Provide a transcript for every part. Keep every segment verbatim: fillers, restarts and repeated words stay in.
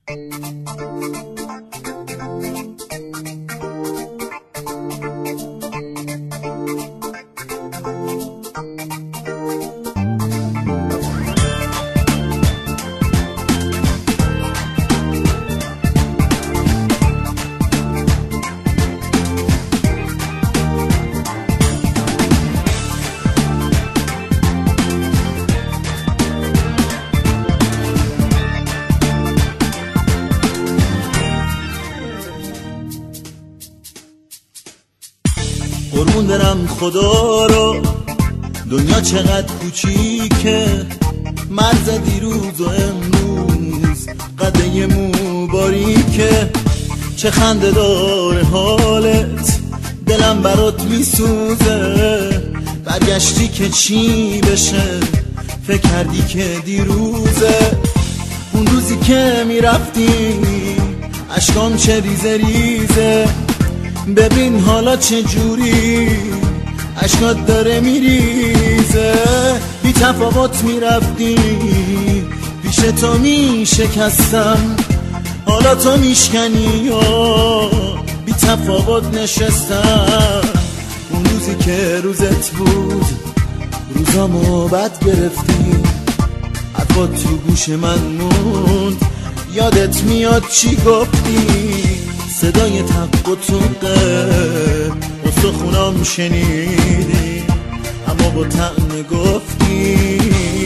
قربون برم خدا رو، دنیا چقدر کوچیکه، مرز دیروز و امروز قده مو باریکه. چه خنده داره حالت، دلم برات میسوزه، برگشتی که چی بشه، فکر کردی که دیروزه. اون روزی که میرفتی اشکام چه ریزه ریزه، ببین حالا چه جوری اشکات داره میریزه. بی تفاوت میرفتی پیش تو میشکستم، حالا تو میشکنی یا بی تفاوت نشستم. اون روزی که روزت بود روزامو بد گرفتی، حرفات تو گوش من موند، یادت میاد چی گفتی؟ صدای تق و توقه استخونام شنیدی، اما با طعم گفتی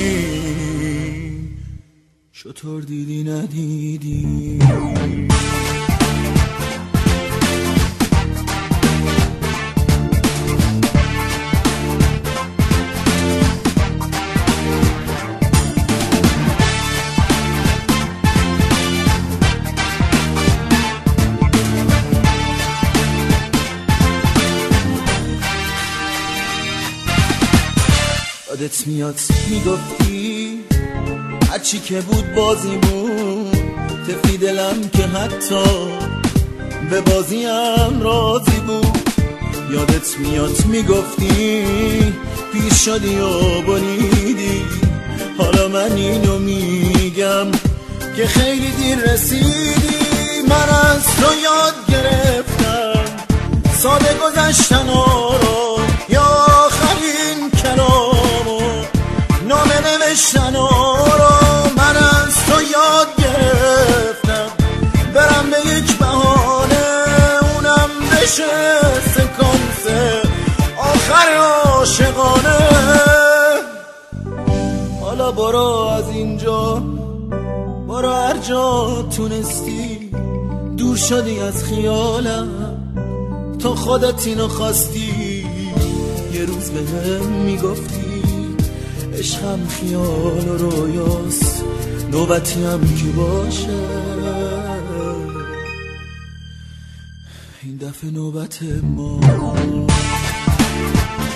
شطور دیدی ندیدی. یادت میاد میگفتی هرچی که بود بازیمون، تفی دلم که حتی به بازیم راضی بود. یادت میاد میگفتی پیر شدی و بریدی، حالا من اینو میگم که خیلی دیر رسیدی. من از تو یاد گرفتم ساده گذشتن رو، یا آخرین کلامو نامه نوشتن رو. من از تو یاد گرفتم برم به یک بهانه، اونم بشه سکانس آخر عاشقانه. حالا برو از اینجا، برو هر جا تونستی، دور شدی از خیالم، تو خودت اینو خواستی. یه روز به هم میگفتی عشقم خیال و رویاست، نوبتی هم که باشه، این دفعه نوبت ما.